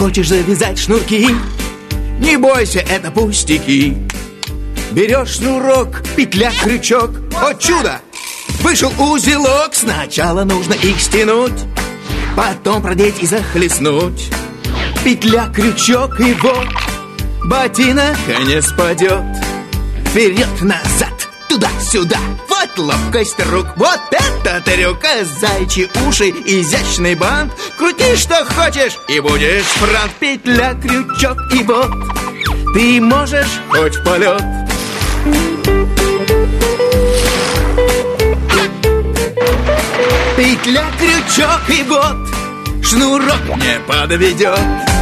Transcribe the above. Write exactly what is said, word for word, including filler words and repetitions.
хочешь завязать шнурки, не бойся, это пустяки. Берешь шнурок, петля, крючок, о чудо! Вышел узелок, сначала нужно их стянуть, потом продеть и захлестнуть. Петля, крючок и вот ботинок не спадет. Вперед-назад, туда-сюда, вот ловкость рук, вот это трюк. Зайчи уши, изящный бант, крути что хочешь и будешь франт. Петля, крючок и вот ты можешь хоть в полет. Петля, крючок и вот шнурок не подведет.